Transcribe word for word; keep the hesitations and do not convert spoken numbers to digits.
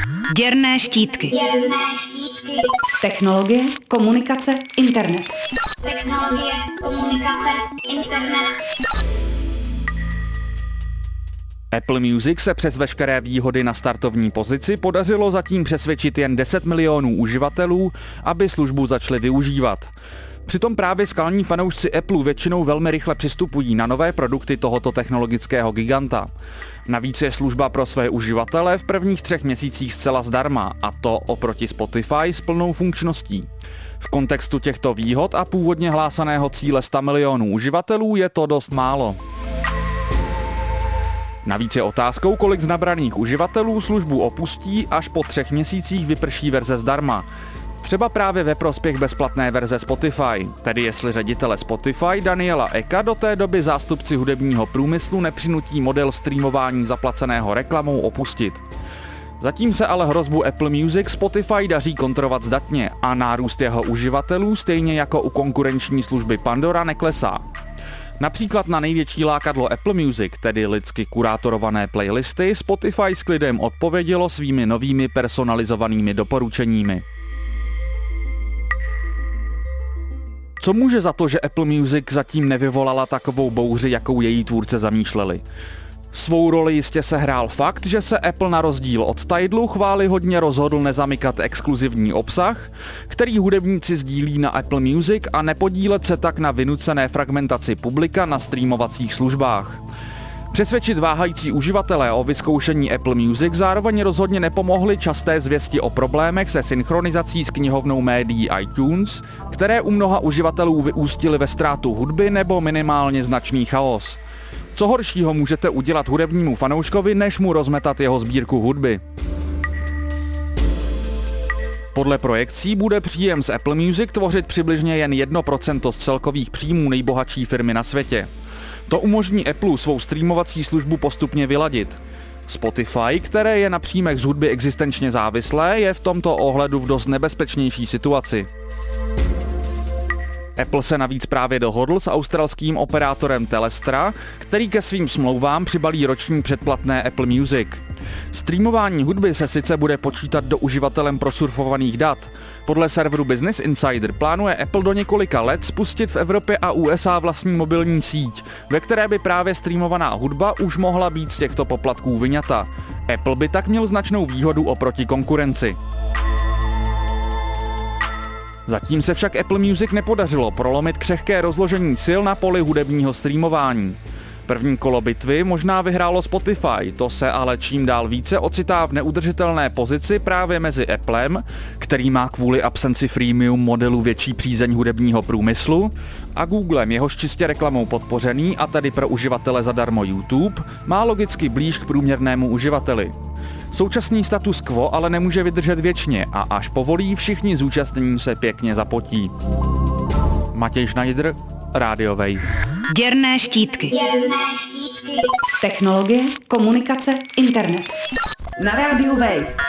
Děrné štítky. Děrné štítky. Technologie, komunikace, internet. Technologie, komunikace, internet. Apple Music se přes veškeré výhody na startovní pozici podařilo zatím přesvědčit jen deset milionů uživatelů, aby službu začali využívat. Přitom právě skalní fanoušci Apple většinou velmi rychle přistupují na nové produkty tohoto technologického giganta. Navíc je služba pro své uživatele v prvních třech měsících zcela zdarma, a to oproti Spotify s plnou funkčností. V kontextu těchto výhod a původně hlásaného cíle sto milionů uživatelů je to dost málo. Navíc je otázkou, kolik z nabraných uživatelů službu opustí, až po třech měsících vyprší verze zdarma. Třeba právě ve prospěch bezplatné verze Spotify, tedy jestli ředitele Spotify Daniela Eka do té doby zástupci hudebního průmyslu nepřinutí model streamování zaplaceného reklamou opustit. Zatím se ale hrozbu Apple Music Spotify daří kontrolovat zdatně a nárůst jeho uživatelů stejně jako u konkurenční služby Pandora neklesá. Například na největší lákadlo Apple Music, tedy lidsky kurátorované playlisty, Spotify s klidem odpovědělo svými novými personalizovanými doporučeními. Co může za to, že Apple Music zatím nevyvolala takovou bouři, jakou její tvůrce zamýšleli? Svou roli jistě sehrál fakt, že se Apple na rozdíl od Tidalu chvályhodně rozhodl nezamykat exkluzivní obsah, který hudebníci sdílí na Apple Music, a nepodílet se tak na vynucené fragmentaci publika na streamovacích službách. Přesvědčit váhající uživatelé o vyzkoušení Apple Music zároveň rozhodně nepomohly časté zvěsti o problémech se synchronizací s knihovnou médií iTunes, které u mnoha uživatelů vyústily ve ztrátu hudby nebo minimálně značný chaos. Co horšího můžete udělat hudebnímu fanouškovi, než mu rozmetat jeho sbírku hudby? Podle projekcí bude příjem z Apple Music tvořit přibližně jen jedno procento z celkových příjmů nejbohatší firmy na světě. To umožní Apple svou streamovací službu postupně vyladit. Spotify, které je na příjmech z hudby existenčně závislé, je v tomto ohledu v dost nebezpečnější situaci. Apple se navíc právě dohodl s australským operátorem Telestra, který ke svým smlouvám přibalí roční předplatné Apple Music. Streamování hudby se sice bude počítat do uživatelem prosurfovaných dat. Podle serveru Business Insider plánuje Apple do několika let spustit v Evropě a U S A vlastní mobilní síť, ve které by právě streamovaná hudba už mohla být z těchto poplatků vyňata. Apple by tak měl značnou výhodu oproti konkurenci. Zatím se však Apple Music nepodařilo prolomit křehké rozložení sil na poli hudebního streamování. První kolo bitvy možná vyhrálo Spotify, to se ale čím dál více ocitá v neudržitelné pozici právě mezi Applem, který má kvůli absenci freemium modelu větší přízeň hudebního průmyslu, a Googlem, jehož čistě reklamou podpořený, a tedy pro uživatele zadarmo YouTube, má logicky blíž k průměrnému uživateli. Současný status quo ale nemůže vydržet věčně a až povolí, všichni zúčastnění se pěkně zapotí. Matěj Schneider, Radio Wave. Děrné štítky. Děrné štítky. Technologie, komunikace, internet. Na rádiu Wave.